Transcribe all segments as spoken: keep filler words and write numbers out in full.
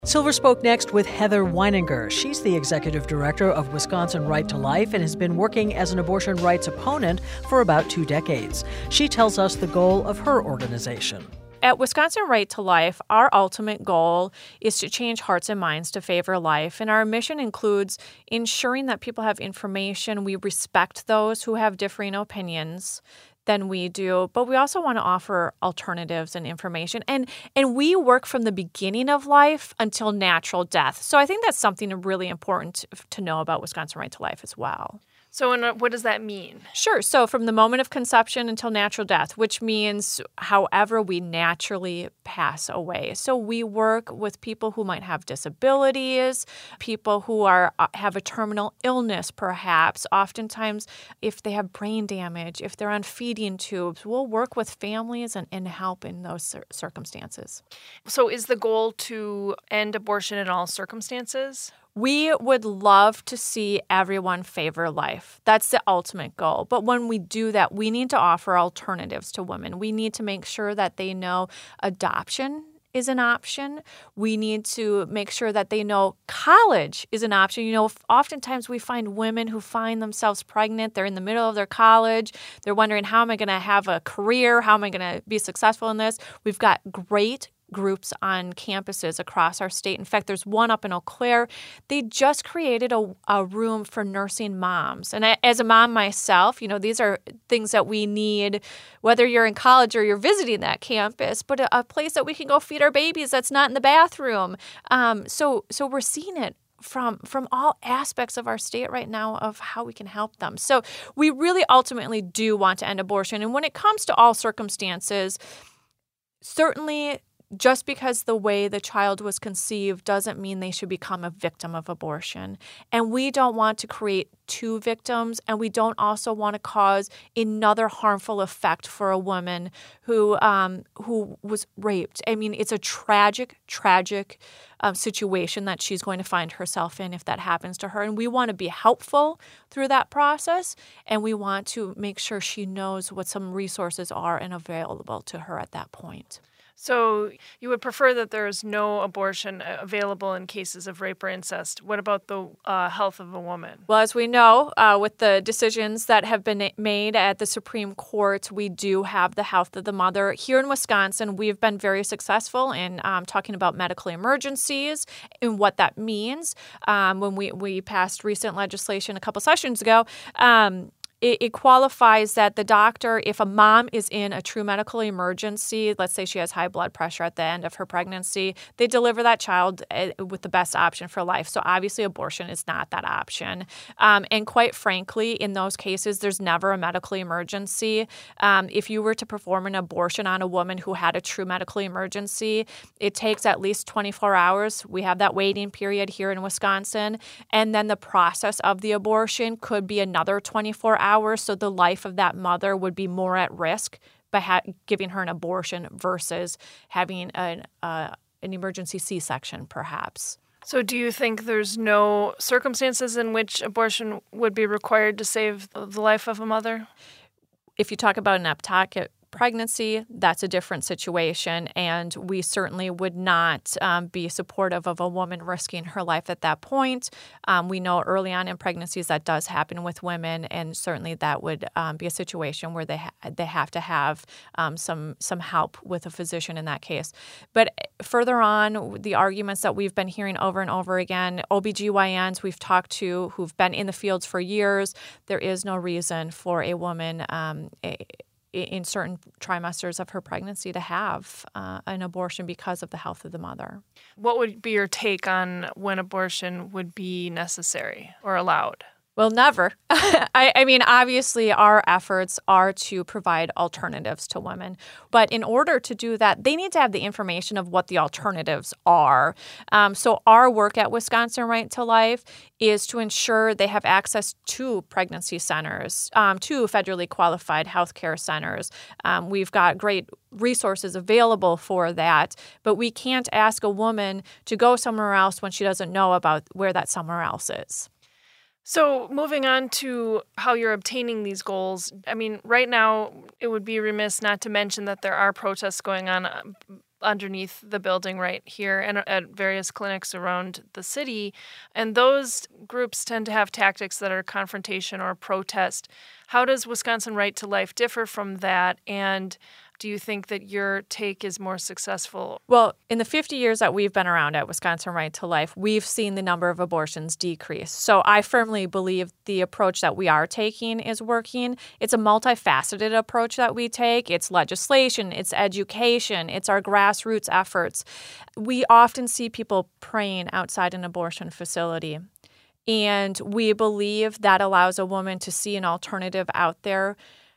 Silver spoke next with Heather Weininger. She's the executive director of Wisconsin Right to Life and has been working as an abortion rights opponent for about two decades. She tells us the goal of her organization. At Wisconsin Right to Life, our ultimate goal is to change hearts and minds to favor life. And our mission includes ensuring that people have information. We respect those who have differing opinions than we do, but we also want to offer alternatives and information. And and we work from the beginning of life until natural death. So I think that's something really important to know about Wisconsin Right to Life as well. So and what does that mean? Sure. So from the moment of conception until natural death, which means however we naturally pass away. So we work with people who might have disabilities, people who are have a terminal illness perhaps. Oftentimes, if they have brain damage, if they're on feeding tubes, we'll work with families and, and help in those cir- circumstances. So is the goal to end abortion in all circumstances? We would love to see everyone favor life. That's the ultimate goal. But when we do that, we need to offer alternatives to women. We need to make sure that they know adoption is an option. We need to make sure that they know college is an option. You know, oftentimes we find women who find themselves pregnant. They're in the middle of their college. They're wondering, how am I going to have a career? How am I going to be successful in this? We've got great groups on campuses across our state. In fact, there's one up in Eau Claire. They just created a, a room for nursing moms. And I, as a mom myself, you know, these are things that we need, whether you're in college or you're visiting that campus, but a, a place that we can go feed our babies that's not in the bathroom. Um, so, so we're seeing it from from all aspects of our state right now of how we can help them. So we really ultimately do want to end abortion. And when it comes to all circumstances, certainly just because the way the child was conceived doesn't mean they should become a victim of abortion. And we don't want to create two victims, and we don't also want to cause another harmful effect for a woman who um, who was raped. I mean, it's a tragic, tragic um, situation that she's going to find herself in if that happens to her. And we want to be helpful through that process, and we want to make sure she knows what some resources are and available to her at that point. So you would prefer that there is no abortion available in cases of rape or incest. What about the uh, health of a woman? Well, as we know, uh, with the decisions that have been made at the Supreme Court, we do have the health of the mother. Here in Wisconsin, we've been very successful in um, talking about medical emergencies and what that means. Um, when we, we passed recent legislation a couple sessions ago, um, It, it qualifies that the doctor, if a mom is in a true medical emergency, let's say she has high blood pressure at the end of her pregnancy, they deliver that child with the best option for life. So obviously abortion is not that option. Um, and quite frankly, in those cases, there's never a medical emergency. Um, if you were to perform an abortion on a woman who had a true medical emergency, it takes at least twenty-four hours. We have that waiting period here in Wisconsin. And then the process of the abortion could be another twenty-four hours. Hours, so the life of that mother would be more at risk by ha- giving her an abortion versus having an, uh, an emergency C-section, perhaps. So do you think there's no circumstances in which abortion would be required to save the life of a mother? If you talk about an ectopic pregnancy, that's a different situation, and we certainly would not um, be supportive of a woman risking her life at that point. Um, we know early on in pregnancies that does happen with women, and certainly that would um, be a situation where they ha- they have to have um, some some help with a physician in that case. But further on, the arguments that we've been hearing over and over again, O B G Y Ns we've talked to who've been in the fields for years, there is no reason for a woman um, a, in certain trimesters of her pregnancy to have uh, an abortion because of the health of the mother. What would be your take on when abortion would be necessary or allowed? Well, never. I, I mean, obviously, our efforts are to provide alternatives to women. But in order to do that, they need to have the information of what the alternatives are. Um, so our work at Wisconsin Right to Life is to ensure they have access to pregnancy centers, um, to federally qualified healthcare centers. Um, we've got great resources available for that, but we can't ask a woman to go somewhere else when she doesn't know about where that somewhere else is. So moving on to how you're obtaining these goals, I mean, right now it would be remiss not to mention that there are protests going on underneath the building right here and at various clinics around the city. And those groups tend to have tactics that are confrontation or protest. How does Wisconsin Right to Life differ from that? And do you think that your take is more successful? Well, in the fifty years that we've been around at Wisconsin Right to Life, we've seen the number of abortions decrease. So I firmly believe the approach that we are taking is working. It's a multifaceted approach that we take. It's legislation, it's education, it's our grassroots efforts. We often see people praying outside an abortion facility. And we believe that allows a woman to see an alternative out there.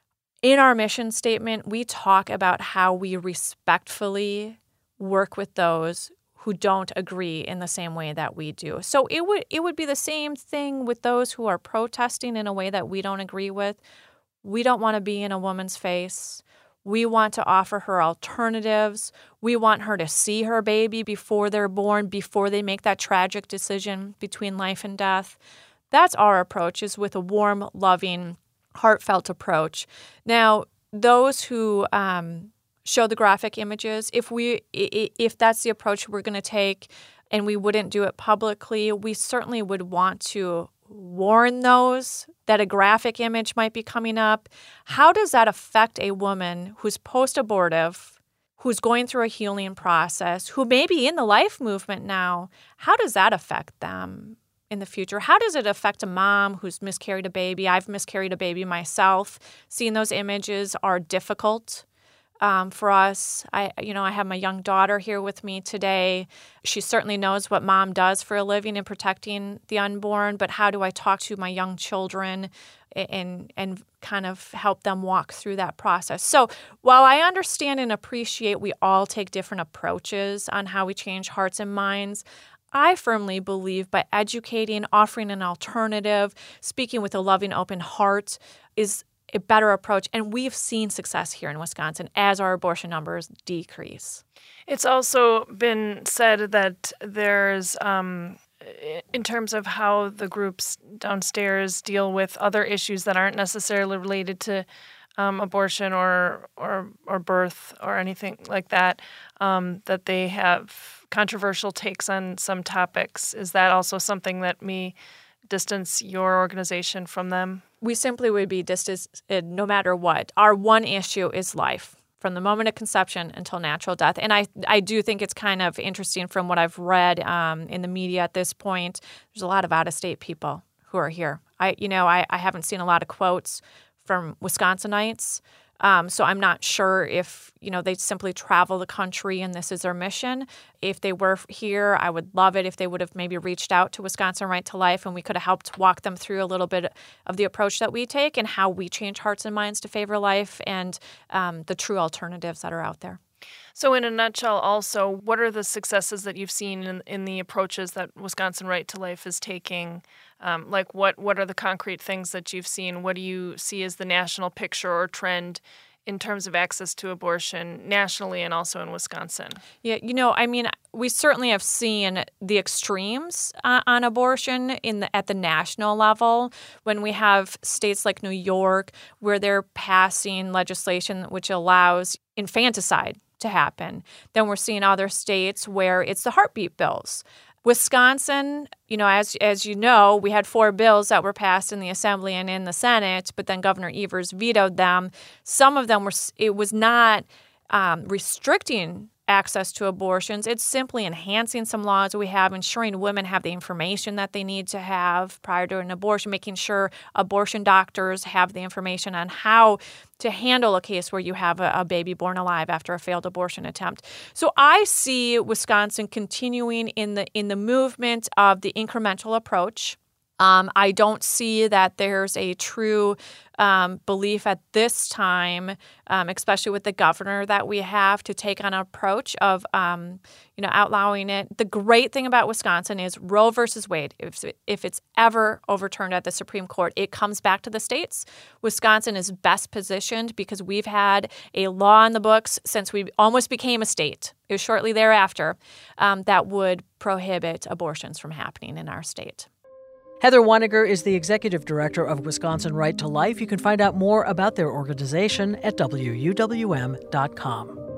In our mission statement, we talk about how we respectfully work with those who don't agree in the same way that we do. So it would it would be the same thing with those who are protesting in a way that we don't agree with. We don't want to be in a woman's face. We want to offer her alternatives. We want her to see her baby before they're born, before they make that tragic decision between life and death. That's our approach, is with a warm, loving, heartfelt approach. Now, those who um, show the graphic images, if we if that's the approach we're going to take and we wouldn't do it publicly, we certainly would want to warn those that a graphic image might be coming up. How does that affect a woman who's post-abortive, who's going through a healing process, who may be in the life movement now? How does that affect them in the future? How does it affect a mom who's miscarried a baby? I've miscarried a baby myself. Seeing those images are difficult um, for us. I, you know, I have my young daughter here with me today. She certainly knows what mom does for a living in protecting the unborn, but how do I talk to my young children and and kind of help them walk through that process? So while I understand and appreciate we all take different approaches on how we change hearts and minds, I firmly believe by educating, offering an alternative, speaking with a loving, open heart is a better approach. And we've seen success here in Wisconsin as our abortion numbers decrease. It's also been said that there's, um, in terms of how the groups downstairs deal with other issues that aren't necessarily related to um, abortion or, or or birth or anything like that, um, that they have controversial takes on some topics. Is that also something that may distance your organization from them? We simply would be distanced no matter what. Our one issue is life, from the moment of conception until natural death. And I, I do think it's kind of interesting from what I've read um, in the media at this point. There's a lot of out-of-state people who are here. I, you know, I, I haven't seen a lot of quotes from Wisconsinites. Um, so I'm not sure if, you know, they simply travel the country and this is their mission. If they were here, I would love it if they would have maybe reached out to Wisconsin Right to Life and we could have helped walk them through a little bit of the approach that we take and how we change hearts and minds to favor life and um, the true alternatives that are out there. So in a nutshell, also, what are the successes that you've seen in, in the approaches that Wisconsin Right to Life is taking? Um, like what, what are the concrete things that you've seen? What do you see as the national picture or trend in terms of access to abortion nationally and also in Wisconsin? Yeah, you know, I mean, we certainly have seen the extremes uh, on abortion in the, at the national level when we have states like New York where they're passing legislation which allows infanticide to happen. Then we're seeing other states where it's the heartbeat bills. Wisconsin, you know, as as you know, we had four bills that were passed in the Assembly and in the Senate, but then Governor Evers vetoed them. Some of them were, it was not um, restricting access to abortions. It's simply enhancing some laws we have, ensuring women have the information that they need to have prior to an abortion, making sure abortion doctors have the information on how to handle a case where you have a, a baby born alive after a failed abortion attempt. So I see Wisconsin continuing in the in the movement of the incremental approach. Um, I don't see that there's a true um, belief at this time, um, especially with the governor that we have, to take on an approach of, um, you know, outlawing it. The great thing about Wisconsin is Roe versus Wade. If, if it's ever overturned at the Supreme Court, it comes back to the states. Wisconsin is best positioned because we've had a law in the books since we almost became a state. It was shortly thereafter um, that would prohibit abortions from happening in our state. Heather Weininger is the executive director of Wisconsin Right to Life. You can find out more about their organization at W U W M dot com.